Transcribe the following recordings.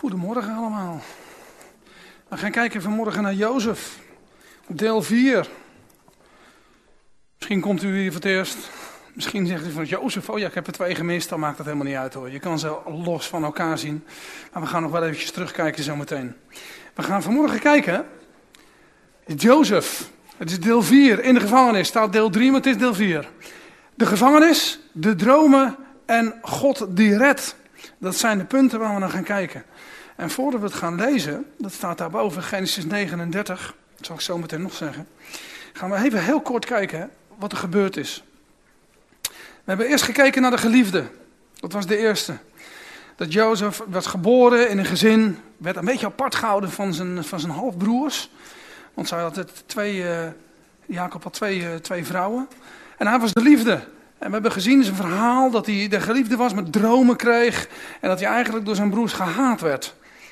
Goedemorgen allemaal. We gaan kijken vanmorgen naar Jozef, deel 4. Misschien komt u hier voor het eerst. Misschien zegt u van Jozef, oh ja, ik heb er 2 gemist. Dan maakt dat helemaal niet uit hoor. Je kan ze los van elkaar zien. Maar we gaan nog wel eventjes terugkijken zometeen. We gaan vanmorgen kijken. Jozef, het is deel 4 in de gevangenis. Staat deel 3, maar het is deel 4. De gevangenis, de dromen en God die redt. Dat zijn de punten waar we naar gaan kijken. En voordat we het gaan lezen, dat staat daarboven, Genesis 39, dat zal ik zo meteen nog zeggen, gaan we even heel kort kijken wat er gebeurd is. We hebben eerst gekeken naar de geliefde. Dat was de eerste. Dat Jozef werd geboren in een gezin, werd een beetje apart gehouden van zijn halfbroers. Want zij had Jacob had twee vrouwen. En hij was de liefde. En we hebben gezien in zijn verhaal dat hij de geliefde was, met dromen kreeg. En dat hij eigenlijk door zijn broers gehaat werd.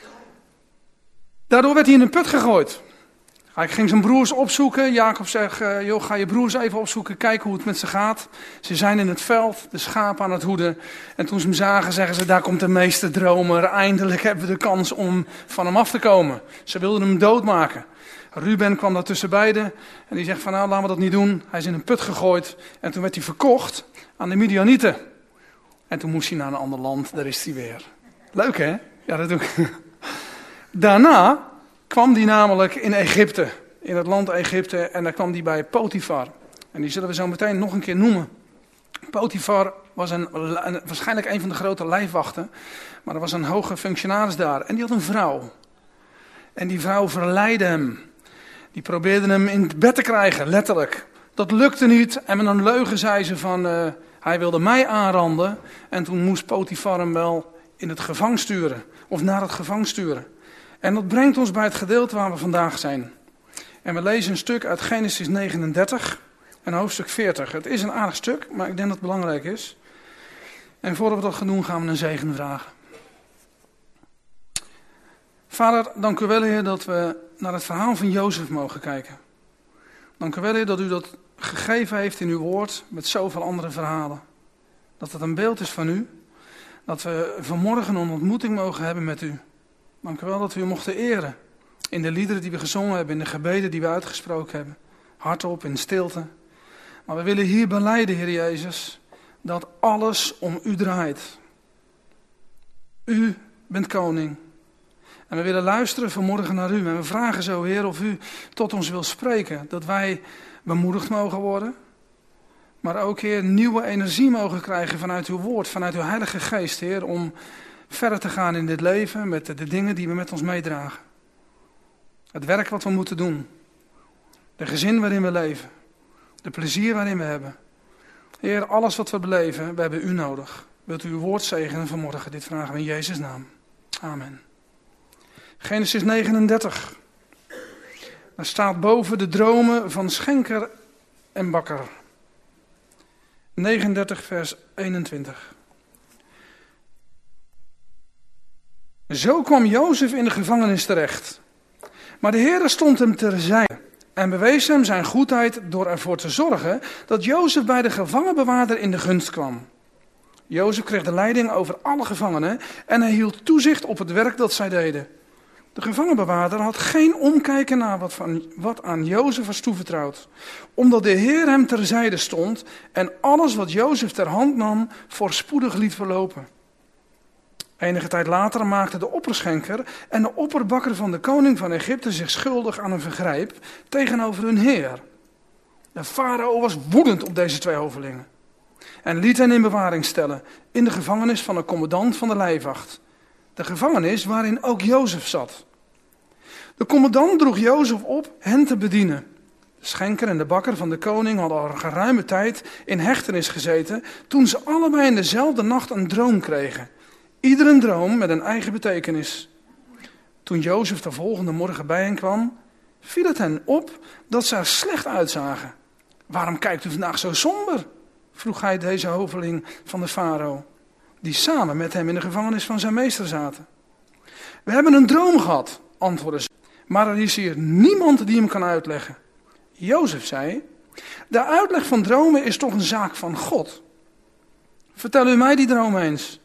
Daardoor werd hij in een put gegooid. Hij ging zijn broers opzoeken. Jacob zegt, joh, ga je broers even opzoeken, kijken hoe het met ze gaat. Ze zijn in het veld, de schapen aan het hoeden. En toen ze hem zagen, zeggen ze, daar komt de meesterdromer. Eindelijk hebben we de kans om van hem af te komen. Ze wilden hem doodmaken. Ruben kwam daar tussen beiden en die zegt van nou, laten we dat niet doen. Hij is in een put gegooid en toen werd hij verkocht aan de Midianieten. En toen moest hij naar een ander land, daar is hij weer. Leuk hè? Ja, dat doe ik. Daarna kwam hij namelijk in Egypte, in het land Egypte, en daar kwam hij bij Potifar. En die zullen we zo meteen nog een keer noemen. Potifar was waarschijnlijk een van de grote lijfwachten, maar er was een hoge functionaris daar. En die had een vrouw. En die vrouw verleidde hem. Die probeerde hem in het bed te krijgen, letterlijk. Dat lukte niet en met een leugen zei ze van, hij wilde mij aanranden. En toen moest Potifar hem wel in het gevangen sturen, of naar het gevangen sturen. En dat brengt ons bij het gedeelte waar we vandaag zijn. En we lezen een stuk uit Genesis 39 en hoofdstuk 40. Het is een aardig stuk, maar ik denk dat het belangrijk is. En voordat we dat gaan doen, gaan we een zegen vragen. Vader, dank u wel, Heer, dat we naar het verhaal van Jozef mogen kijken. Dank u wel, Heer, dat u dat gegeven heeft in uw woord met zoveel andere verhalen. Dat het een beeld is van u. Dat we vanmorgen een ontmoeting mogen hebben met u. Dank u wel dat we u mochten eren. In de liederen die we gezongen hebben, in de gebeden die we uitgesproken hebben. Hardop, in stilte. Maar we willen hier belijden, Heer Jezus, dat alles om u draait. U bent koning. En we willen luisteren vanmorgen naar u. En we vragen zo, Heer, of u tot ons wil spreken. Dat wij bemoedigd mogen worden. Maar ook, Heer, nieuwe energie mogen krijgen vanuit uw woord. Vanuit uw Heilige Geest, Heer. Om verder te gaan in dit leven met de dingen die we met ons meedragen. Het werk wat we moeten doen. De gezin waarin we leven. De plezier waarin we hebben. Heer, alles wat we beleven, we hebben u nodig. Wilt u uw woord zegenen vanmorgen? Dit vragen we in Jezus' naam. Amen. Genesis 39. Daar staat boven de dromen van schenker en bakker. 39 vers 21. Zo kwam Jozef in de gevangenis terecht. Maar de Heere stond hem terzijde en bewees hem zijn goedheid door ervoor te zorgen dat Jozef bij de gevangenbewaarder in de gunst kwam. Jozef kreeg de leiding over alle gevangenen en hij hield toezicht op het werk dat zij deden. De gevangenbewaarder had geen omkijken naar wat aan Jozef was toevertrouwd, omdat de Heer hem terzijde stond en alles wat Jozef ter hand nam voorspoedig liet verlopen. Enige tijd later maakte de opperschenker en de opperbakker van de koning van Egypte zich schuldig aan een vergrijp tegenover hun heer. De farao was woedend op deze 2 hovelingen en liet hen in bewaring stellen in de gevangenis van de commandant van de lijfwacht. De gevangenis waarin ook Jozef zat. De commandant droeg Jozef op hen te bedienen. De schenker en de bakker van de koning hadden al geruime tijd in hechtenis gezeten toen ze allebei in dezelfde nacht een droom kregen. Ieder een droom met een eigen betekenis. Toen Jozef de volgende morgen bij hen kwam, viel het hen op dat ze er slecht uitzagen. Waarom kijkt u vandaag zo somber? Vroeg hij deze hoveling van de farao, die samen met hem in de gevangenis van zijn meester zaten. We hebben een droom gehad, antwoordden ze, maar er is hier niemand die hem kan uitleggen. Jozef zei, de uitleg van dromen is toch een zaak van God. Vertel u mij die droom eens.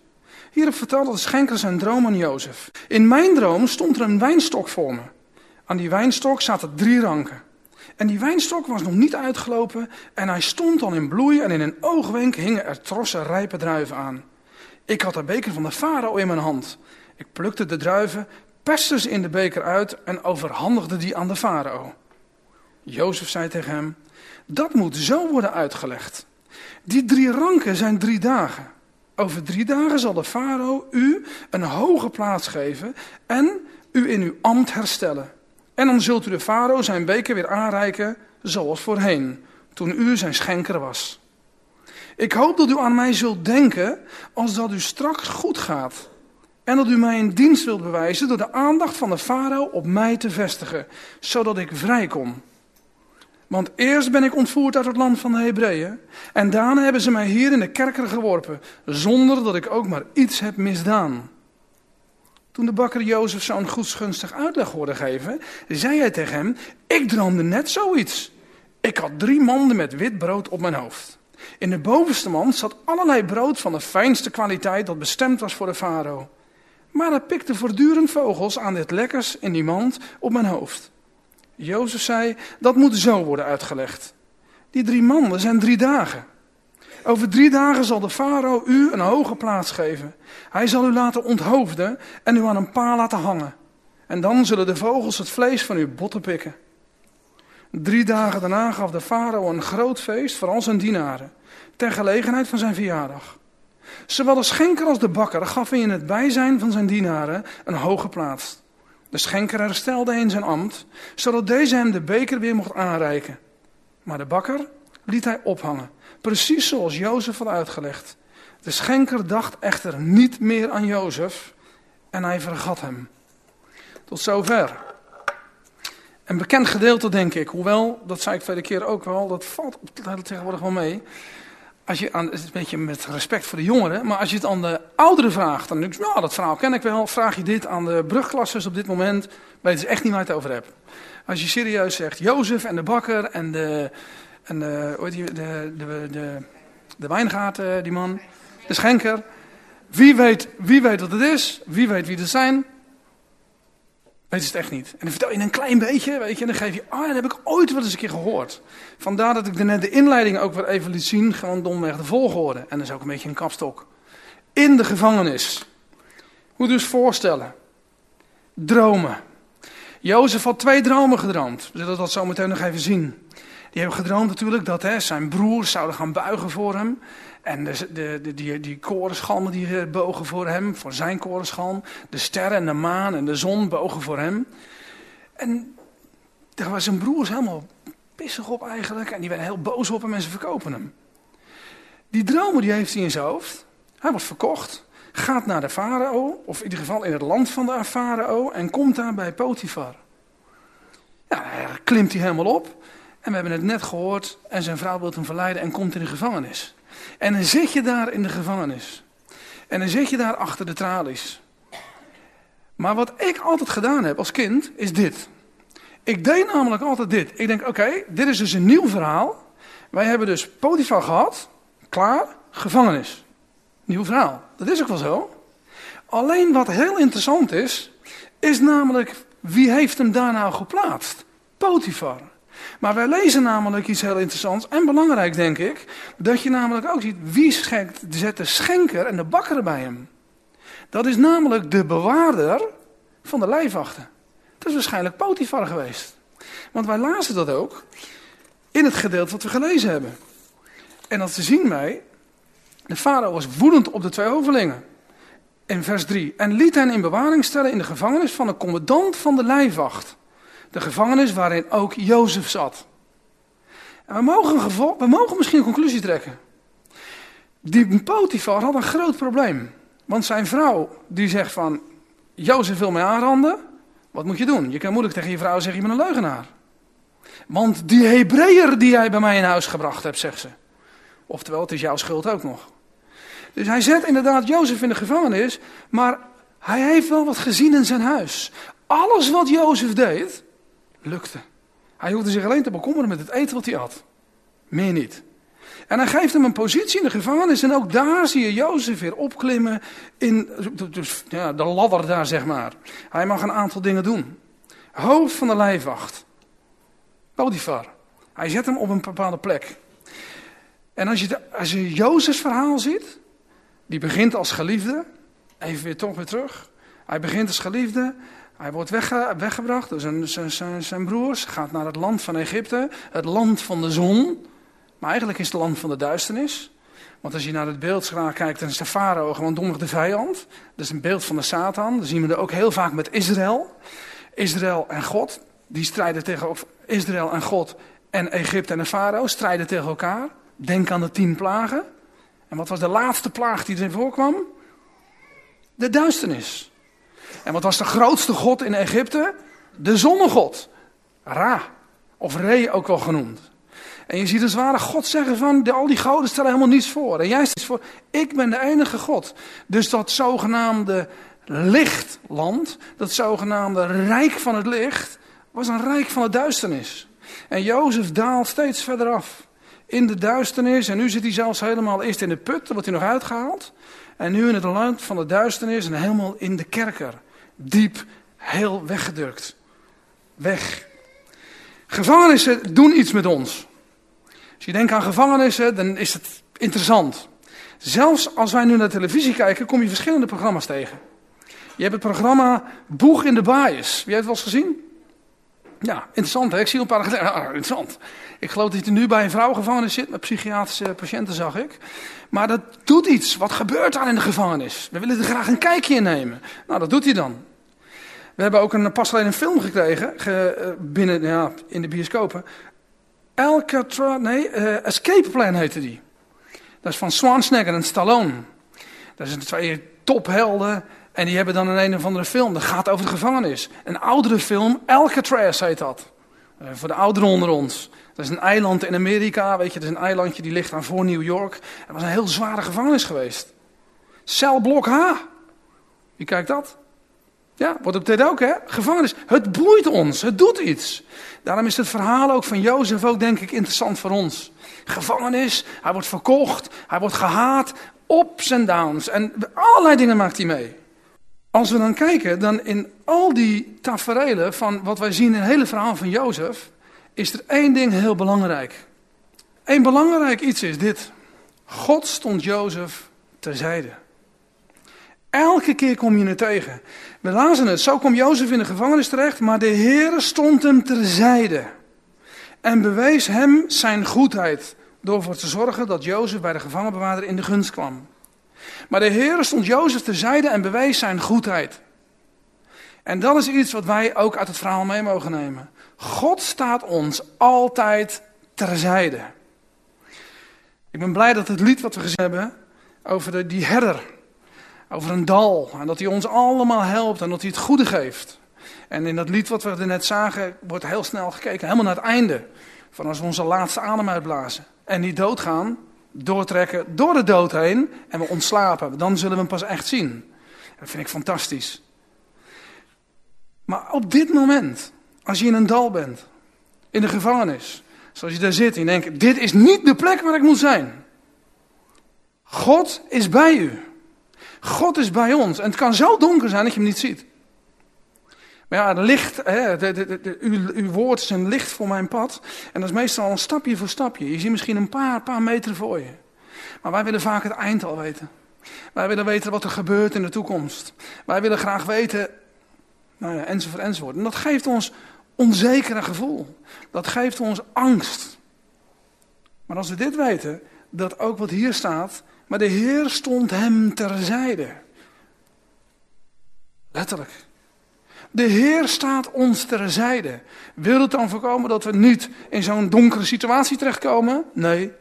Hierop vertelde de schenker zijn droom aan Jozef. In mijn droom stond er een wijnstok voor me. Aan die wijnstok zaten 3 ranken. En die wijnstok was nog niet uitgelopen en hij stond al in bloei en in een oogwenk hingen er trossen rijpe druiven aan. Ik had de beker van de farao in mijn hand. Ik plukte de druiven, perste ze in de beker uit en overhandigde die aan de farao. Jozef zei tegen hem, dat moet zo worden uitgelegd. Die 3 ranken zijn 3 dagen. Over 3 dagen zal de farao u een hoge plaats geven en u in uw ambt herstellen. En dan zult u de farao zijn beker weer aanreiken zoals voorheen, toen u zijn schenker was. Ik hoop dat u aan mij zult denken als dat u straks goed gaat. En dat u mij een dienst wilt bewijzen door de aandacht van de farao op mij te vestigen, zodat ik vrij kom. Want eerst ben ik ontvoerd uit het land van de Hebreeën en daarna hebben ze mij hier in de kerker geworpen, zonder dat ik ook maar iets heb misdaan. Toen de bakker Jozef zo'n goedgunstig uitleg hoorde geven, zei hij tegen hem, ik droomde net zoiets. Ik had 3 manden met wit brood op mijn hoofd. In de bovenste mand zat allerlei brood van de fijnste kwaliteit dat bestemd was voor de farao. Maar er pikten voortdurend vogels aan dit lekkers in die mand op mijn hoofd. Jozef zei, dat moet zo worden uitgelegd. Die 3 manden zijn 3 dagen. Over 3 dagen zal de farao u een hoge plaats geven. Hij zal u laten onthoofden en u aan een paal laten hangen. En dan zullen de vogels het vlees van uw botten pikken. 3 dagen daarna gaf de farao een groot feest voor al zijn dienaren, ter gelegenheid van zijn verjaardag. Zowel de schenker als de bakker gaf hij in het bijzijn van zijn dienaren een hoge plaats. De schenker herstelde in zijn ambt, zodat deze hem de beker weer mocht aanreiken. Maar de bakker liet hij ophangen, precies zoals Jozef had uitgelegd. De schenker dacht echter niet meer aan Jozef en hij vergat hem. Tot zover. Een bekend gedeelte, denk ik, hoewel, dat zei ik vele keren ook wel, dat valt tegenwoordig wel mee. Als je het is een beetje met respect voor de jongeren, maar als je het aan de ouderen vraagt, dan denk je, nou, dat verhaal ken ik wel. Vraag je dit aan de brugklassers op dit moment, weten ze echt niet waar je het over hebt. Als je serieus zegt, Jozef en de bakker en de wijngaard, die man, de schenker. Wie weet wat het is, wie weet wie het zijn. Weet het echt niet. En dan vertel je een klein beetje, weet je, en dan geef je, dat heb ik ooit wel eens een keer gehoord. Vandaar dat ik er net de inleiding ook weer even liet zien, gewoon domweg de volgorde. En dat is ook een beetje een kapstok. In de gevangenis. Moet je dus voorstellen. Dromen. Jozef had 2 dromen gedroomd. We zullen dat zo meteen nog even zien. Die hebben gedroomd natuurlijk dat zijn broers zouden gaan buigen voor hem. En die korenschalmen die bogen voor hem, voor zijn korenschalm. De sterren en de maan en de zon bogen voor hem. En daar was zijn broers helemaal pissig op eigenlijk. En die werden heel boos op hem en ze verkopen hem. Die dromen die heeft hij in zijn hoofd. Hij wordt verkocht, gaat naar de farao, of in ieder geval in het land van de farao. En komt daar bij Potifar. Ja, daar klimt hij helemaal op. En we hebben het net gehoord en zijn vrouw wil hem verleiden en komt in de gevangenis. En dan zit je daar in de gevangenis. En dan zit je daar achter de tralies. Maar wat ik altijd gedaan heb als kind, is dit. Ik deed namelijk altijd dit. Ik denk, oké, dit is dus een nieuw verhaal. Wij hebben dus Potifar gehad, klaar, gevangenis. Nieuw verhaal. Dat is ook wel zo. Alleen wat heel interessant is namelijk, wie heeft hem daar nou geplaatst? Potifar. Maar wij lezen namelijk iets heel interessants en belangrijk, denk ik, dat je namelijk ook ziet, wie zet de schenker en de bakker bij hem. Dat is namelijk de bewaarder van de lijfwachten. Dat is waarschijnlijk Potifar geweest. Want wij lazen dat ook in het gedeelte wat we gelezen hebben. En dat zien wij, de farao was woedend op de 2 hovelingen. In vers 3. En liet hen in bewaring stellen in de gevangenis van de commandant van de lijfwacht. De gevangenis waarin ook Jozef zat. En we mogen misschien een conclusie trekken. Die Potifar had een groot probleem. Want zijn vrouw die zegt van, Jozef wil mij aanranden. Wat moet je doen? Je kan moeilijk tegen je vrouw zeggen, je bent een leugenaar. Want die Hebreeër die jij bij mij in huis gebracht hebt, zegt ze. Oftewel, het is jouw schuld ook nog. Dus hij zet inderdaad Jozef in de gevangenis, maar hij heeft wel wat gezien in zijn huis. Alles wat Jozef deed, lukte. Hij hoefde zich alleen te bekommeren met het eten wat hij had. Meer niet. En hij geeft hem een positie in de gevangenis. En ook daar zie je Jozef weer opklimmen in de ladder daar, zeg maar. Hij mag een aantal dingen doen. Hoofd van de lijfwacht. Potifar. Hij zet hem op een bepaalde plek. En als je Jozefs verhaal ziet, die begint als geliefde. Even weer toch weer terug. Hij begint als geliefde. Hij wordt weggebracht door zijn broers. Gaat naar het land van Egypte. Het land van de zon. Maar eigenlijk is het land van de duisternis. Want als je naar het beeld kijkt, dan is de farao gewoon domweg de vijand. Dat is een beeld van de Satan. Dat zien we er ook heel vaak met Israël. Israël en God. Die strijden tegen Israël en God. En Egypte en de farao strijden tegen elkaar. Denk aan de 10 plagen. En wat was de laatste plaag die erin voorkwam? De duisternis. En wat was de grootste god in Egypte? De zonnegod. Ra. Of Re ook wel genoemd. En je ziet als het ware God zeggen van, al die goden stellen helemaal niets voor. En jij stelt voor, ik ben de enige God. Dus dat zogenaamde lichtland, dat zogenaamde rijk van het licht, was een rijk van de duisternis. En Jozef daalt steeds verder af. In de duisternis. En nu zit hij zelfs helemaal eerst in de put. Dan wordt hij nog uitgehaald. En nu in het land van de duisternis. En helemaal in de kerker. Diep. Heel weggedrukt. Weg. Gevangenissen doen iets met ons. Als je denkt aan gevangenissen. Dan is het interessant. Zelfs als wij nu naar televisie kijken. Kom je verschillende programma's tegen. Je hebt het programma Boeg in de Baaiers. Wie heeft het wel eens gezien? Ja, interessant hè. Ik zie een paar interessant. Ik geloof dat hij nu bij een vrouwengevangenis zit met psychiatrische patiënten, zag ik. Maar dat doet iets. Wat gebeurt daar in de gevangenis? We willen er graag een kijkje in nemen. Nou, dat doet hij dan. We hebben ook pas alleen een film gekregen, in de bioscopen. Escape Plan heette die. Dat is van Schwarzenegger en Stallone. Dat zijn 2 tophelden. En die hebben dan een of andere film. Dat gaat over de gevangenis. Een oudere film, Alcatraz heet dat. Voor de ouderen onder ons. Dat is een eiland in Amerika, weet je. Dat is een eilandje die ligt aan voor New York. Het was een heel zware gevangenis geweest. Celblok H. Wie kijkt dat? Ja, wordt op dit ook hè. Gevangenis. Het boeit ons. Het doet iets. Daarom is het verhaal ook van Jozef ook denk ik interessant voor ons. Gevangenis. Hij wordt verkocht. Hij wordt gehaat. Ups en downs. En allerlei dingen maakt hij mee. Als we dan kijken, dan in al die taferelen van wat wij zien in het hele verhaal van Jozef, is er 1 ding heel belangrijk. 1 belangrijk iets is dit. God stond Jozef terzijde. Elke keer kom je het tegen. We lazen het, zo kwam Jozef in de gevangenis terecht, maar de Heere stond hem terzijde. En bewees hem zijn goedheid, door ervoor te zorgen dat Jozef bij de gevangenbewaarder in de gunst kwam. Maar de Heere stond Jozef terzijde en bewees zijn goedheid. En dat is iets wat wij ook uit het verhaal mee mogen nemen. God staat ons altijd terzijde. Ik ben blij dat het lied wat we gezien hebben over die herder, over een dal, en dat hij ons allemaal helpt en dat hij het goede geeft. En in dat lied wat we er net zagen, wordt heel snel gekeken, helemaal naar het einde. Van als we onze laatste adem uitblazen en niet doodgaan, doortrekken door de dood heen en we ontslapen. Dan zullen we hem pas echt zien. Dat vind ik fantastisch. Maar op dit moment, als je in een dal bent, in de gevangenis, zoals je daar zit en je denkt, dit is niet de plek waar ik moet zijn. God is bij u. God is bij ons. En het kan zo donker zijn dat je hem niet ziet. Maar ja, licht, uw woord is een licht voor mijn pad. En dat is meestal een stapje voor stapje. Je ziet misschien een paar meter voor je. Maar wij willen vaak het eind al weten. Wij willen weten wat er gebeurt in de toekomst. Wij willen graag weten, enzovoort, enzovoort. En dat geeft ons onzekere gevoel. Dat geeft ons angst. Maar als we dit weten, dat ook wat hier staat, maar de Heer stond hem terzijde. Letterlijk. De Heer staat ons terzijde. Wil het dan voorkomen dat we niet in zo'n donkere situatie terechtkomen? Nee.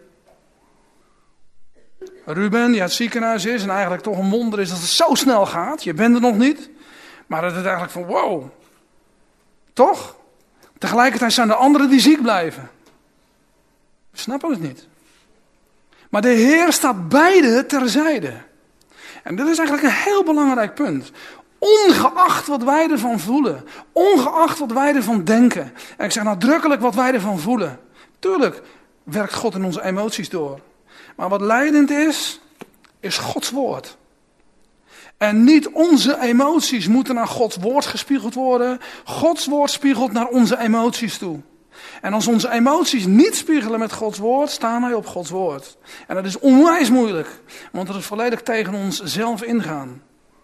Ruben, die uit het ziekenhuis is en eigenlijk toch een wonder is dat het zo snel gaat. Je bent er nog niet. Maar dat het eigenlijk van wow. Toch? Tegelijkertijd zijn er anderen die ziek blijven. We snappen het niet. Maar de Heer staat beide terzijde. En dat is eigenlijk een heel belangrijk punt. Ongeacht wat wij ervan voelen. Ongeacht wat wij ervan denken. En ik zeg nadrukkelijk wat wij ervan voelen. Tuurlijk werkt God in onze emoties door. Maar wat leidend is Gods woord. En niet onze emoties moeten naar Gods woord gespiegeld worden. Gods woord spiegelt naar onze emoties toe. En als onze emoties niet spiegelen met Gods woord, staan wij op Gods woord. En dat is onwijs moeilijk, want dat is volledig tegen ons zelf ingaan.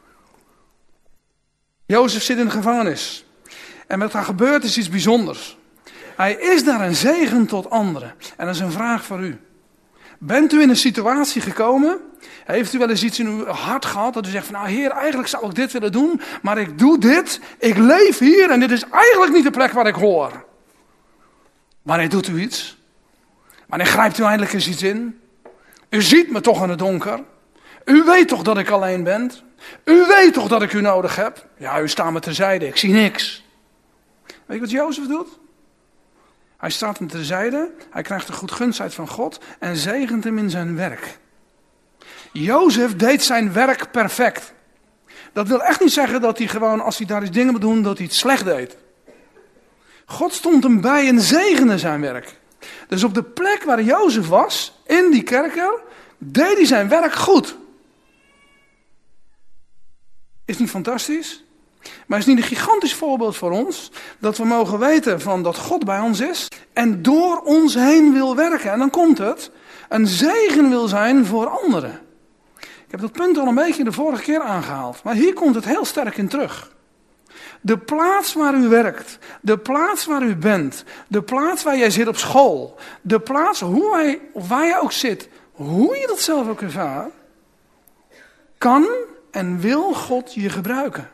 Jozef zit in de gevangenis. En wat daar gebeurt is iets bijzonders. Hij is daar een zegen tot anderen. En dat is een vraag voor u. Bent u in een situatie gekomen? Heeft u wel eens iets in uw hart gehad dat u zegt van nou Heer, eigenlijk zou ik dit willen doen, maar ik doe dit, ik leef hier en dit is eigenlijk niet de plek waar ik hoor. Wanneer doet u iets? Wanneer grijpt u eindelijk eens iets in? U ziet me toch in het donker. U weet toch dat ik alleen ben? U weet toch dat ik u nodig heb? Ja, u staat me terzijde, ik zie niks. Weet je wat Jozef doet? Hij staat hem terzijde, hij krijgt de goedgunstheid van God en zegent hem in zijn werk. Jozef deed zijn werk perfect. Dat wil echt niet zeggen dat hij gewoon, als hij daar iets dingen moet doen, dat hij het slecht deed. God stond hem bij en zegende zijn werk. Dus op de plek waar Jozef was, in die kerker, deed hij zijn werk goed. Is niet fantastisch? Maar is niet een gigantisch voorbeeld voor ons, dat we mogen weten van dat God bij ons is en door ons heen wil werken. En dan komt het, een zegen wil zijn voor anderen. Ik heb dat punt al een beetje de vorige keer aangehaald, maar hier komt het heel sterk in terug. De plaats waar u werkt, de plaats waar u bent, de plaats waar jij zit op school, de plaats waar je ook zit, hoe je dat zelf ook ervaart, kan en wil God je gebruiken.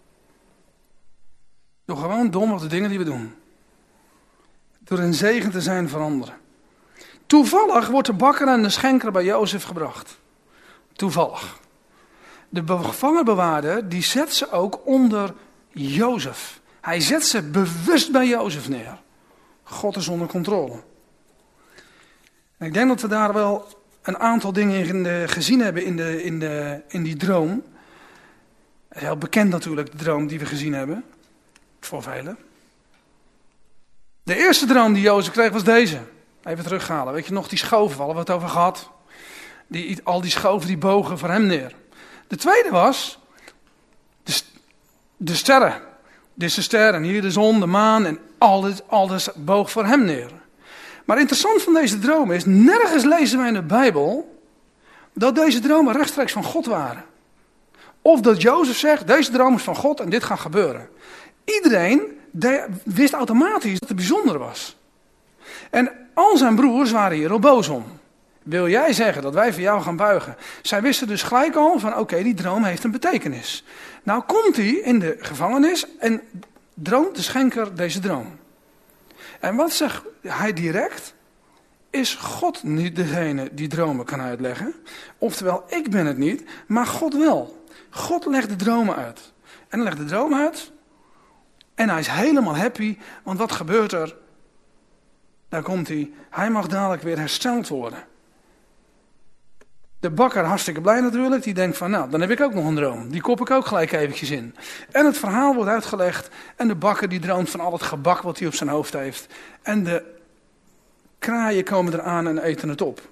Door gewoon dom op de dingen die we doen. Door een zegen te zijn voor anderen. Toevallig wordt de bakker en de schenker bij Jozef gebracht. Toevallig. De gevangenbewaarder die zet ze ook onder Jozef. Hij zet ze bewust bij Jozef neer. God is onder controle. En ik denk dat we daar wel een aantal dingen in gezien hebben in die droom. Heel bekend natuurlijk, de droom die we gezien hebben. Voor velen. De eerste droom die Jozef kreeg was deze. Even terughalen. Weet je nog, die schoven, hadden we het over gehad. Al die schoven die bogen voor hem neer. De tweede was de sterren. Dit is de ster en hier de zon, de maan en alles boog voor hem neer. Maar interessant van deze dromen is, nergens lezen wij in de Bijbel dat deze dromen rechtstreeks van God waren. Of dat Jozef zegt, deze droom is van God en dit gaat gebeuren. Iedereen wist automatisch dat het bijzonder was. En al zijn broers waren hier al boos om. Wil jij zeggen dat wij voor jou gaan buigen? Zij wisten dus gelijk al van oké, die droom heeft een betekenis. Nou komt hij in de gevangenis en droomt de schenker deze droom. En wat zegt hij direct? Is God niet degene die dromen kan uitleggen? Oftewel, ik ben het niet, maar God wel. God legt de dromen uit. En hij legt de droom uit. En hij is helemaal happy, want wat gebeurt er? Daar komt hij. Hij mag dadelijk weer hersteld worden. De bakker hartstikke blij natuurlijk. Die denkt van nou, dan heb ik ook nog een droom. Die kop ik ook gelijk eventjes in. En het verhaal wordt uitgelegd. En de bakker die droomt van al het gebak wat hij op zijn hoofd heeft. En de kraaien komen eraan en eten het op.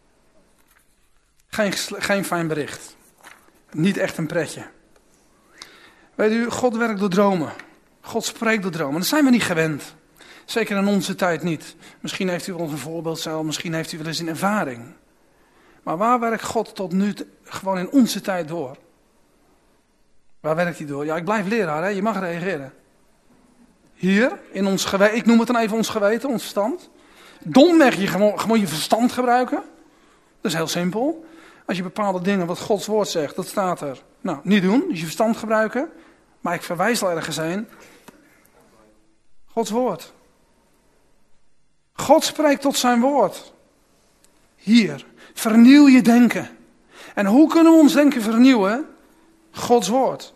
Geen fijn bericht. Niet echt een pretje. Weet u, God werkt door dromen. God spreekt door dromen. Dat zijn we niet gewend. Zeker in onze tijd niet. Misschien heeft u wel eens een voorbeeldcel. Misschien heeft u wel eens een ervaring. Maar waar werkt God tot nu gewoon in onze tijd door? Waar werkt hij door? Ja, ik blijf leraar, hè? Je mag reageren. Hier, in ons geweten. Ik noem het dan even ons geweten, ons verstand. Domweg je gewoon je verstand gebruiken. Dat is heel simpel. Als je bepaalde dingen, wat Gods woord zegt, dat staat er. Nou, niet doen, dus je verstand gebruiken. Maar ik verwijs al ergens heen. Gods woord. God spreekt tot zijn woord. Hier, vernieuw je denken. En hoe kunnen we ons denken vernieuwen? Gods woord.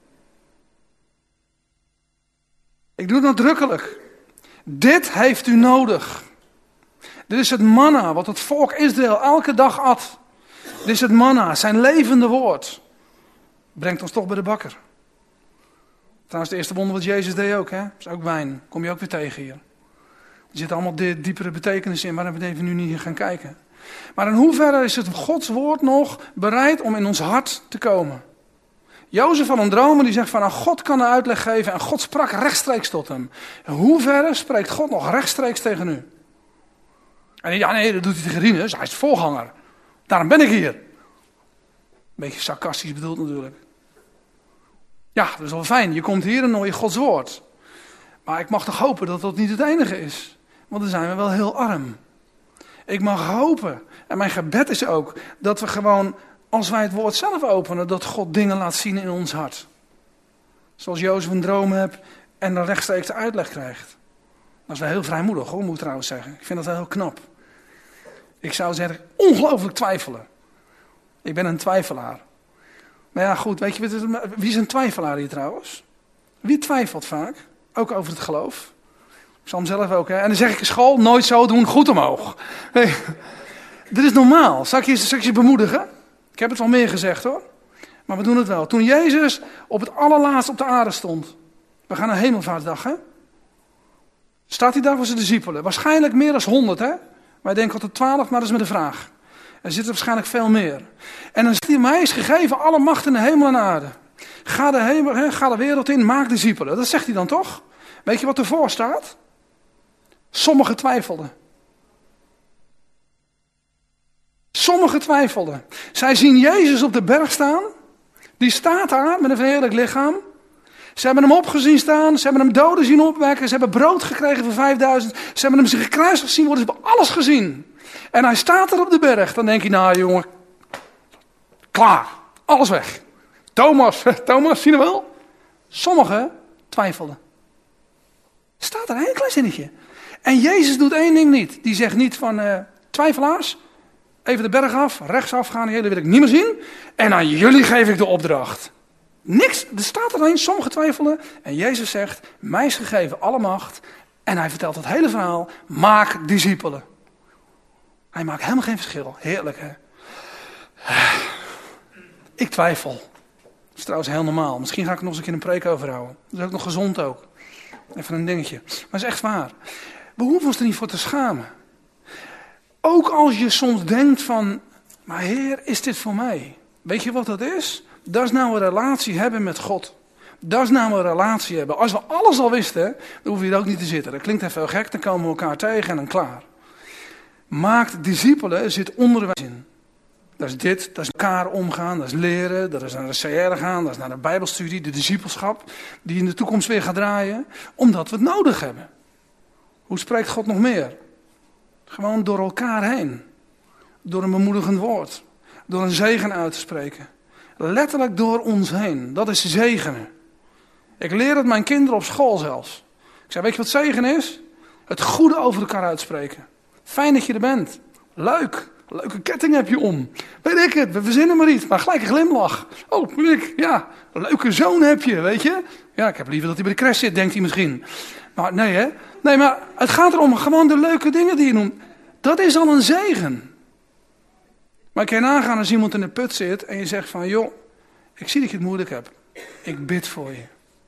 Ik doe het nadrukkelijk. Dit heeft u nodig. Dit is het manna wat het volk Israël elke dag at. Dit is het manna, zijn levende woord. Brengt ons toch bij de bakker. Trouwens, het eerste wonder wat Jezus deed ook, hè? Dat is ook wijn. Kom je ook weer tegen hier. Er zit allemaal diepere betekenis in, waar we even nu niet gaan kijken. Maar in hoeverre is het Gods woord nog bereid om in ons hart te komen? Jozef had een droom en die zegt van, nou, God kan een uitleg geven en God sprak rechtstreeks tot hem. In hoeverre spreekt God nog rechtstreeks tegen u? En ja, nee, dat doet hij tegen Rinus, hij is de voorganger. Daarom ben ik hier. Beetje sarcastisch bedoeld natuurlijk. Ja, dat is wel fijn, je komt hier en hoor je Gods woord. Maar ik mag toch hopen dat dat niet het enige is. Want dan zijn we wel heel arm. Ik mag hopen, en mijn gebed is ook, dat we gewoon, als wij het woord zelf openen, dat God dingen laat zien in ons hart. Zoals Jozef een droom hebt en dan rechtstreeks de uitleg krijgt. Dat is wel heel vrijmoedig hoor, moet ik trouwens zeggen. Ik vind dat wel heel knap. Ik zou zeggen, ongelooflijk twijfelen. Ik ben een twijfelaar. Maar ja goed, weet je, wie is een twijfelaar hier trouwens? Wie twijfelt vaak? Ook over het geloof. Ik zal hem zelf ook, hè. En dan zeg ik in school, nooit zo doen, goed omhoog. Nee. Dit is normaal. Zal ik je bemoedigen? Ik heb het wel meer gezegd hoor. Maar we doen het wel. Toen Jezus op het allerlaatst op de aarde stond. We gaan naar Hemelvaartsdag, hè. Staat die dag voor zijn discipelen. Waarschijnlijk meer dan 100, hè. Wij denken altijd 12, maar dat is met de vraag. Er zitten waarschijnlijk veel meer. En dan zegt hij, mij is gegeven alle macht in de hemel en aarde. Ga de wereld in, maak discipelen. Dat zegt hij dan toch? Weet je wat ervoor staat? Sommigen twijfelden. Sommigen twijfelden. Zij zien Jezus op de berg staan. Die staat daar met een verheerlijk lichaam. Ze hebben hem opgezien staan. Ze hebben hem doden zien opwekken. Ze hebben brood gekregen voor 5000. Ze hebben hem zich gekruisigd zien worden. Ze hebben alles gezien. En hij staat er op de berg. Dan denk je, nou jongen, klaar. Alles weg. Thomas, zie je wel? Sommigen twijfelden. Staat er een heel klein zinnetje. En Jezus doet één ding niet. Die zegt niet van twijfelaars, even de berg af, rechtsaf gaan, jullie wil ik niet meer zien. En aan jullie geef ik de opdracht. Niks, er staat er alleen, sommigen twijfelen. En Jezus zegt, mij is gegeven alle macht. En hij vertelt het hele verhaal, maak discipelen. Hij maakt helemaal geen verschil. Heerlijk hè. Ik twijfel. Dat is trouwens heel normaal. Misschien ga ik er nog eens een keer een preek over houden. Dat is ook nog gezond ook. Even een dingetje. Maar het is echt waar. We hoeven ons er niet voor te schamen. Ook als je soms denkt van, maar Heer, is dit voor mij? Weet je wat dat is? Dat is nou een relatie hebben met God. Dat is nou een relatie hebben. Als we alles al wisten, dan hoeven we hier ook niet te zitten. Dat klinkt even heel gek, dan komen we elkaar tegen en dan klaar. Maakt discipelen, er zit onderwijs in. Dat is dit, dat is elkaar omgaan, dat is leren, dat is naar de CR gaan, dat is naar de bijbelstudie, de discipelschap, die in de toekomst weer gaat draaien, omdat we het nodig hebben. Hoe spreekt God nog meer? Gewoon door elkaar heen. Door een bemoedigend woord. Door een zegen uit te spreken. Letterlijk door ons heen. Dat is zegenen. Ik leer het mijn kinderen op school zelfs. Ik zei, weet je wat zegen is? Het goede over elkaar uitspreken. Fijn dat je er bent. Leuk. Leuke ketting heb je om. Weet ik het, we verzinnen maar iets. Maar gelijk een glimlach. Oh, ja, een leuke zoon heb je, weet je. Ja, ik heb liever dat hij bij de crash zit, denkt hij misschien. Maar nee hè. Nee, maar het gaat erom gewoon de leuke dingen die je noemt. Dat is al een zegen. Maar kan je nagaan als iemand in de put zit en je zegt van, joh, ik zie dat je het moeilijk hebt. Ik bid voor je.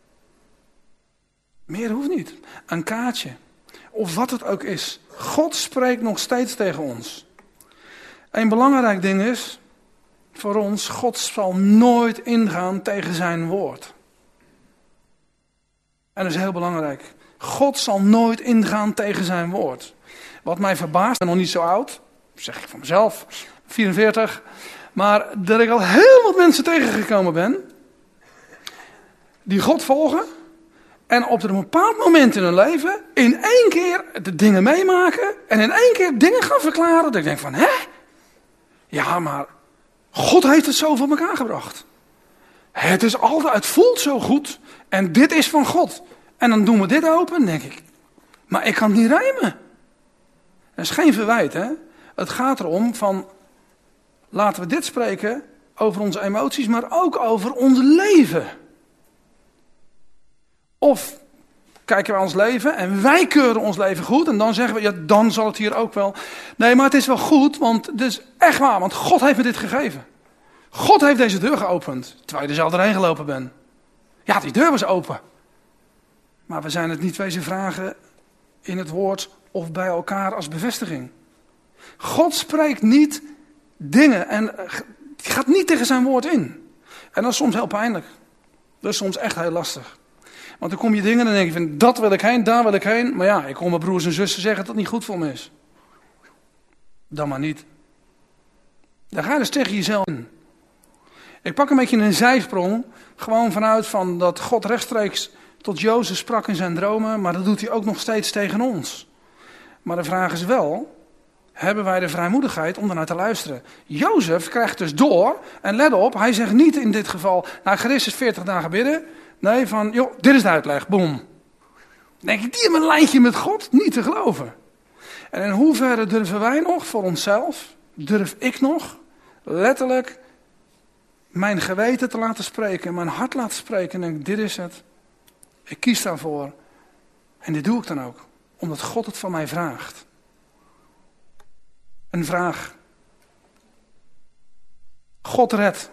Meer hoeft niet. Een kaartje. Of wat het ook is. God spreekt nog steeds tegen ons. Een belangrijk ding is, voor ons, God zal nooit ingaan tegen zijn woord. En dat is heel belangrijk. God zal nooit ingaan tegen zijn woord. Wat mij verbaast, ik ben nog niet zo oud, zeg ik van mezelf, 44. Maar dat ik al heel wat mensen tegengekomen ben, die God volgen. En op een bepaald moment in hun leven, in één keer de dingen meemaken. En in één keer dingen gaan verklaren. Dat ik denk van, hè? Ja, maar God heeft het zo voor elkaar gebracht. Het is altijd, het voelt zo goed. En dit is van God. En dan doen we dit open, denk ik. Maar ik kan het niet rijmen. Dat is geen verwijt, hè. Het gaat erom van, laten we dit spreken over onze emoties, maar ook over ons leven. Of kijken we ons leven en wij keuren ons leven goed en dan zeggen we, ja, dan zal het hier ook wel. Nee, maar het is wel goed, want het is echt waar, want God heeft me dit gegeven. God heeft deze deur geopend, terwijl je er zelf doorheen gelopen bent. Ja, die deur was open. Maar we zijn het niet wezen vragen in het woord of bij elkaar als bevestiging. God spreekt niet dingen en gaat niet tegen zijn woord in. En dat is soms heel pijnlijk. Dat is soms echt heel lastig. Want dan kom je dingen en dan denk je van, dat wil ik heen, daar wil ik heen. Maar ja, ik hoor mijn broers en zussen zeggen dat het niet goed voor me is. Dan maar niet. Daar ga je dus tegen jezelf in. Ik pak een beetje een zijsprong. Gewoon vanuit van dat God rechtstreeks tot Jozef sprak in zijn dromen. Maar dat doet hij ook nog steeds tegen ons. Maar de vraag is wel, hebben wij de vrijmoedigheid om ernaar te luisteren? Jozef krijgt dus door. En let op, hij zegt niet in dit geval, nou Christus 40 dagen bidden. Nee, van, joh, dit is de uitleg, boom. Dan denk ik, die hebben een lijntje met God, niet te geloven. En in hoeverre durven wij nog voor onszelf, durf ik nog, letterlijk mijn geweten te laten spreken, mijn hart laten spreken. En denk, dit is het. Ik kies daarvoor. En dit doe ik dan ook. Omdat God het van mij vraagt. Een vraag. God redt.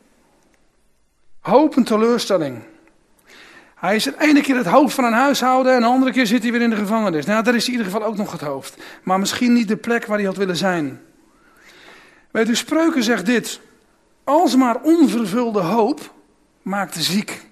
Hoop en teleurstelling. Hij is de ene keer het hoofd van een huishouden en de andere keer zit hij weer in de gevangenis. Nou, daar is hij in ieder geval ook nog het hoofd. Maar misschien niet de plek waar hij had willen zijn. Weet u, Spreuken zegt dit. Alsmaar onvervulde hoop maakt ziek.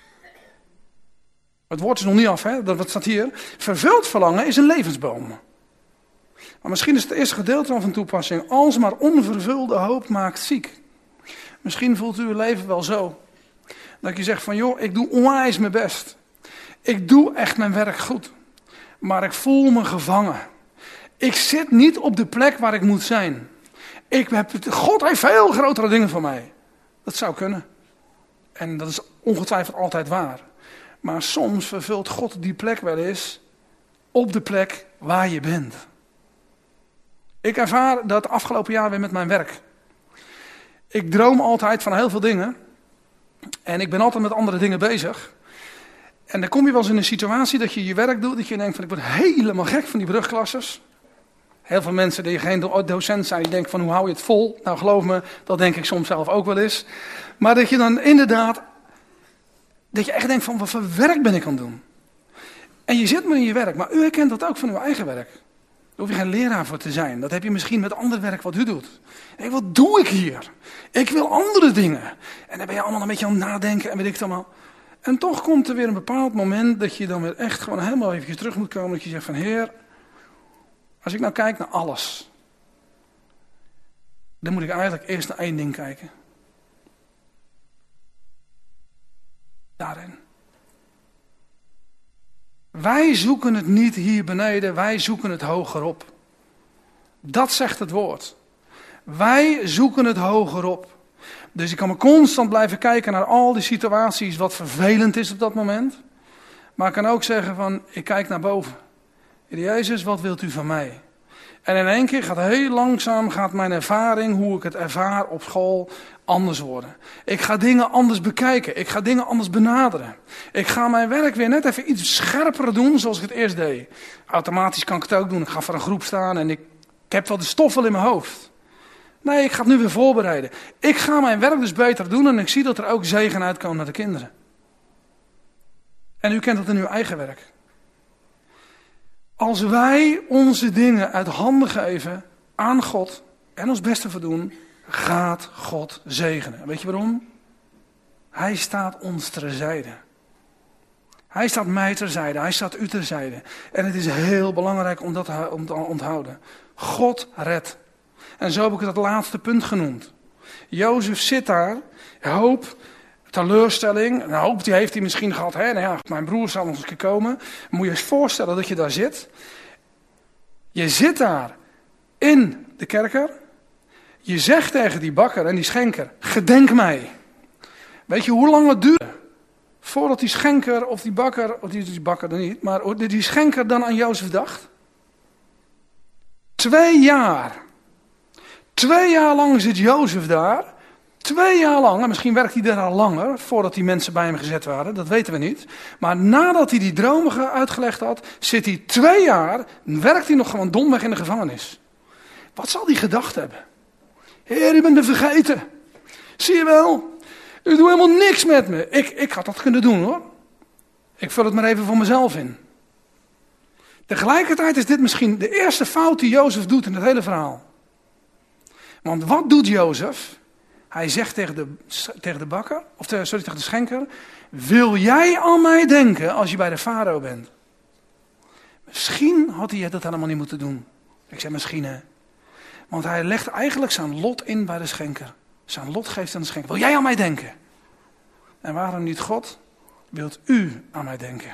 Het woord is nog niet af, hè? Dat staat hier. Vervuld verlangen is een levensboom. Maar misschien is het eerste gedeelte al van toepassing. Alsmaar onvervulde hoop maakt ziek. Misschien voelt u uw leven wel zo. Dat je zegt van, joh, ik doe onwijs mijn best. Ik doe echt mijn werk goed. Maar ik voel me gevangen. Ik zit niet op de plek waar ik moet zijn. God heeft veel grotere dingen voor mij. Dat zou kunnen. En dat is ongetwijfeld altijd waar. Maar soms vervult God die plek wel eens op de plek waar je bent. Ik ervaar dat afgelopen jaar weer met mijn werk. Ik droom altijd van heel veel dingen. En ik ben altijd met andere dingen bezig. En dan kom je wel eens in een situatie dat je je werk doet. Dat je denkt van, ik word helemaal gek van die brugklassers. Heel veel mensen die geen docent zijn, die denken van, hoe hou je het vol? Nou, geloof me, dat denk ik soms zelf ook wel eens. Maar dat je dan inderdaad, dat je echt denkt van, wat voor werk ben ik aan het doen? En je zit maar in je werk, maar u herkent dat ook van uw eigen werk. Daar hoef je geen leraar voor te zijn. Dat heb je misschien met ander werk wat u doet. En wat doe ik hier? Ik wil andere dingen. En dan ben je allemaal een beetje aan het nadenken en weet ik het allemaal. En toch komt er weer een bepaald moment dat je dan weer echt gewoon helemaal even terug moet komen. Dat je zegt van, Heer, als ik nou kijk naar alles, dan moet ik eigenlijk eerst naar één ding kijken. Daarin. Wij zoeken het niet hier beneden, wij zoeken het hogerop. Dat zegt het woord. Wij zoeken het hogerop. Dus ik kan me constant blijven kijken naar al die situaties wat vervelend is op dat moment. Maar ik kan ook zeggen van, ik kijk naar boven. Heer Jezus, wat wilt u van mij? En in één keer heel langzaam mijn ervaring, hoe ik het ervaar op school, anders worden. Ik ga dingen anders bekijken. Ik ga dingen anders benaderen. Ik ga mijn werk weer net even iets scherper doen zoals ik het eerst deed. Automatisch kan ik het ook doen. Ik ga voor een groep staan en ik heb wel de stof wel in mijn hoofd. Nee, ik ga het nu weer voorbereiden. Ik ga mijn werk dus beter doen en ik zie dat er ook zegen uitkomt naar de kinderen. En u kent dat in uw eigen werk. Als wij onze dingen uit handen geven aan God en ons beste voor doen, gaat God zegenen. Weet je waarom? Hij staat ons terzijde. Hij staat mij terzijde, hij staat u terzijde. En het is heel belangrijk om dat te onthouden. God redt. En zo heb ik het laatste punt genoemd. Jozef zit daar, hoop, teleurstelling. Een hoop die heeft hij misschien gehad. Hè? Nou ja, mijn broer zal nog eens een keer komen. Moet je eens voorstellen dat je daar zit. Je zit daar in de kerker. Je zegt tegen die bakker en die schenker, gedenk mij. Weet je hoe lang het duurde voordat die schenker of die bakker, of die bakker dan niet, maar die schenker dan aan Jozef dacht? 2 jaar. 2 jaar lang zit Jozef daar. 2 jaar lang, en misschien werkt hij daar al langer, voordat die mensen bij hem gezet waren, dat weten we niet. Maar nadat hij die dromen uitgelegd had, zit hij 2 jaar, werkt hij nog gewoon domweg in de gevangenis. Wat zal die gedacht hebben? Heer, u bent me vergeten. Zie je wel? U doet helemaal niks met me. Ik had dat kunnen doen hoor. Ik vul het maar even voor mezelf in. Tegelijkertijd is dit misschien de eerste fout die Jozef doet in het hele verhaal. Want wat doet Jozef? Hij zegt tegen de bakker, tegen de schenker: wil jij aan mij denken als je bij de farao bent? Misschien had hij dat helemaal niet moeten doen. Ik zeg misschien, hè. Want hij legt eigenlijk zijn lot in bij de schenker. Zijn lot geeft aan de schenker. Wil jij aan mij denken? En waarom niet God? Wilt u aan mij denken?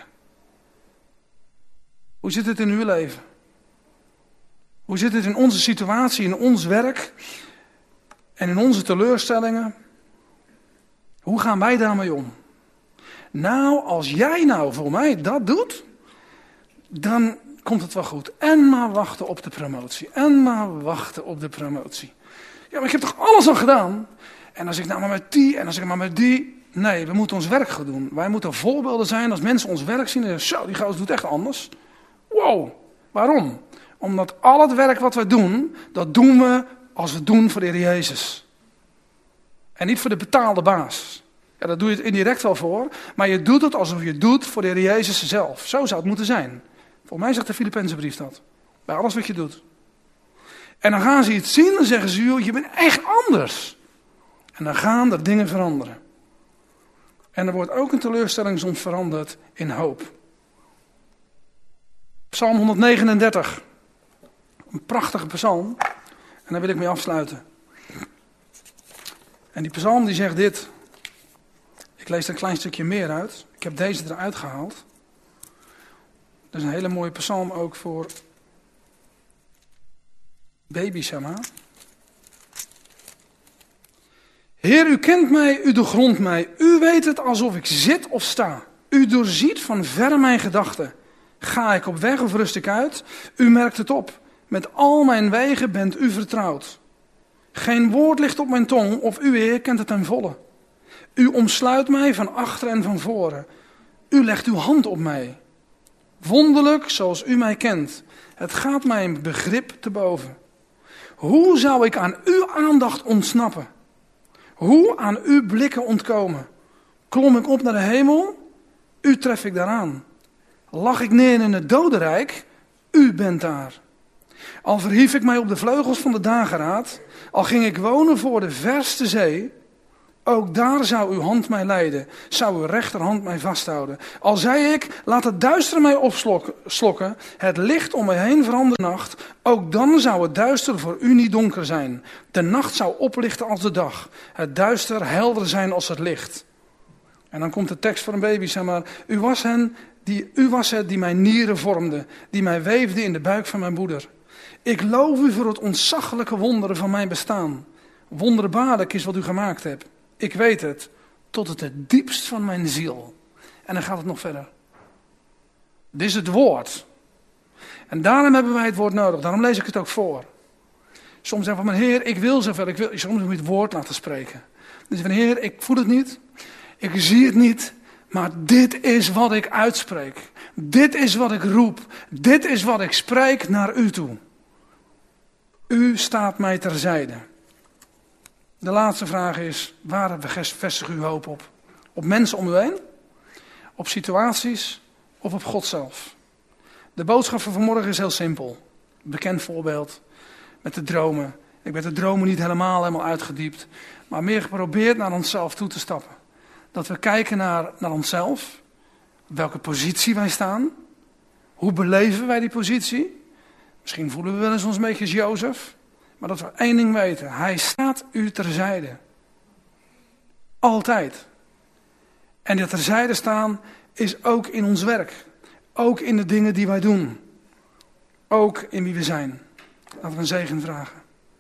Hoe zit het in uw leven? Hoe zit het in onze situatie, in ons werk en in onze teleurstellingen? Hoe gaan wij daarmee om? Nou, als jij nou voor mij dat doet, dan komt het wel goed. En maar wachten op de promotie. En maar wachten op de promotie. Ja, maar ik heb toch alles al gedaan? En als ik nou maar met die, en als ik maar met die. Nee, we moeten ons werk gaan doen. Wij moeten voorbeelden zijn als mensen ons werk zien. En zo, die gozer doet echt anders. Wow, waarom? Omdat al het werk wat we doen, dat doen we als we het doen voor de Heer Jezus. En niet voor de betaalde baas. Ja, daar doe je het indirect wel voor. Maar je doet het alsof je het doet voor de Heer Jezus zelf. Zo zou het moeten zijn. Volgens mij zegt de Filippenzenbrief dat. Bij alles wat je doet. En dan gaan ze iets zien en zeggen ze: joh, je bent echt anders. En dan gaan er dingen veranderen. En er wordt ook een teleurstelling soms veranderd in hoop. Psalm 139. Een prachtige psalm. En daar wil ik mee afsluiten. En die psalm die zegt dit. Ik lees er een klein stukje meer uit. Ik heb deze eruit gehaald. Dat is een hele mooie psalm ook voor baby's, zeg maar. Heer, u kent mij, u doorgrondt mij. U weet het alsof ik zit of sta. U doorziet van verre mijn gedachten. Ga ik op weg of rust ik uit? U merkt het op. Met al mijn wegen bent u vertrouwd. Geen woord ligt op mijn tong of u, Heer, kent het ten volle. U omsluit mij van achter en van voren. U legt uw hand op mij. Wonderlijk zoals u mij kent. Het gaat mij een begrip te boven. Hoe zou ik aan uw aandacht ontsnappen? Hoe aan uw blikken ontkomen? Klom ik op naar de hemel? U tref ik daaraan. Lag ik neer in het dodenrijk? U bent daar. Al verhief ik mij op de vleugels van de dageraad, al ging ik wonen voor de verste zee, ook daar zou uw hand mij leiden, zou uw rechterhand mij vasthouden. Al zei ik, laat het duister mij opslokken, het licht om mij heen veranderde nacht, ook dan zou het duister voor u niet donker zijn. De nacht zou oplichten als de dag, het duister helder zijn als het licht. En dan komt de tekst voor een baby, zeg maar, u was het die mijn nieren vormde, die mij weefde in de buik van mijn moeder. Ik loof u voor het ontzaglijke wonderen van mijn bestaan. Wonderbaarlijk is wat u gemaakt hebt. Ik weet het, tot het diepst van mijn ziel. En dan gaat het nog verder. Dit is het woord. En daarom hebben wij het woord nodig. Daarom lees ik het ook voor. Soms zeggen we, maar Heer, ik wil zoveel. Soms moet je het woord laten spreken. Dus van Heer, ik voel het niet. Ik zie het niet. Maar dit is wat ik uitspreek. Dit is wat ik roep. Dit is wat ik spreek naar u toe. U staat mij terzijde. De laatste vraag is, waar vestig uw hoop op? Op mensen om u heen? Op situaties? Of op God zelf? De boodschap van vanmorgen is heel simpel. Een bekend voorbeeld met de dromen. Ik ben de dromen niet helemaal uitgediept. Maar meer geprobeerd naar onszelf toe te stappen. Dat we kijken naar onszelf. Op welke positie wij staan. Hoe beleven wij die positie? Misschien voelen we wel eens ons een beetje als Jozef. Maar dat we één ding weten. Hij staat u terzijde. Altijd. En dat terzijde staan is ook in ons werk. Ook in de dingen die wij doen. Ook in wie we zijn. Laten we een zegen vragen.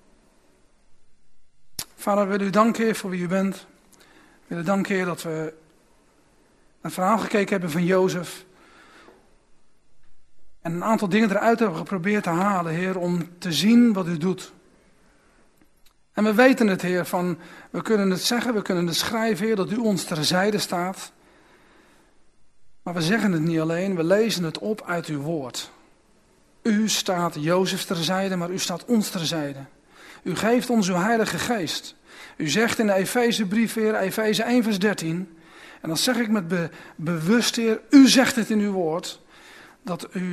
Vader, we willen u danken, Heer, voor wie u bent. We willen danken, Heer, dat we naar het verhaal gekeken hebben van Jozef. En een aantal dingen eruit hebben geprobeerd te halen, Heer, om te zien wat u doet. En we weten het, Heer, we kunnen het zeggen, we kunnen het schrijven, Heer, dat u ons terzijde staat. Maar we zeggen het niet alleen, we lezen het op uit uw woord. U staat Jozef terzijde, maar u staat ons terzijde. U geeft ons uw Heilige Geest. U zegt in de Efezebrief, Heer, Efeze 1 vers 13, en dan zeg ik met bewust, Heer, u zegt het in uw woord, dat u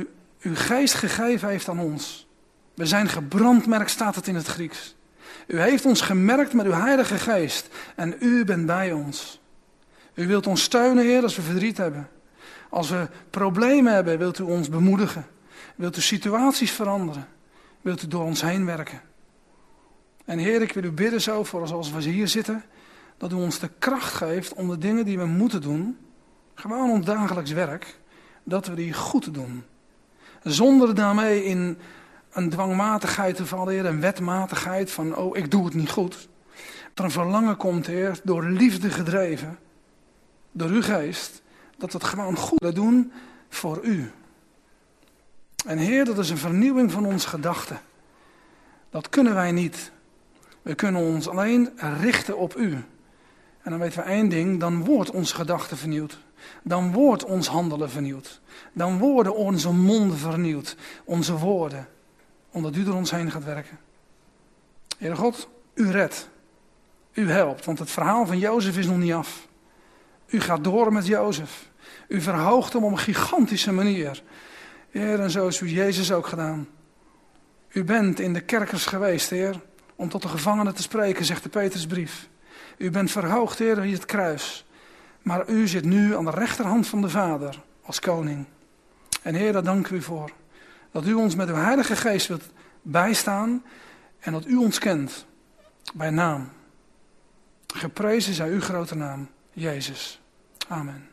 uw geest gegeven heeft aan ons. We zijn gebrandmerkt, staat het in het Grieks. U heeft ons gemerkt met uw heilige geest en u bent bij ons. U wilt ons steunen, Heer, als we verdriet hebben. Als we problemen hebben, wilt u ons bemoedigen. Wilt u situaties veranderen. Wilt u door ons heen werken. En Heer, ik wil u bidden zo voor zoals we hier zitten, dat u ons de kracht geeft om de dingen die we moeten doen, gewoon ons dagelijks werk, dat we die goed doen. Zonder daarmee in een dwangmatigheid te vallen, Heer, een wetmatigheid van, oh, ik doe het niet goed. Dat er een verlangen komt, Heer, door liefde gedreven, door uw geest, dat we het gewoon goed doen voor u. En Heer, dat is een vernieuwing van onze gedachten. Dat kunnen wij niet. We kunnen ons alleen richten op u. En dan weten we één ding, dan wordt onze gedachte vernieuwd. Dan wordt ons handelen vernieuwd. Dan worden onze monden vernieuwd. Onze woorden. Omdat u door ons heen gaat werken. Heere God, u redt. U helpt, want het verhaal van Jozef is nog niet af. U gaat door met Jozef. U verhoogt hem op een gigantische manier. Heer, en zo is u Jezus ook gedaan. U bent in de kerkers geweest, Heer, om tot de gevangenen te spreken, zegt de Petrusbrief. U bent verhoogd, Heer, in het kruis. Maar u zit nu aan de rechterhand van de Vader als koning. En Heer, daar dank u voor. Dat u ons met uw heilige geest wilt bijstaan en dat u ons kent bij naam. Geprezen zij uw grote naam, Jezus. Amen.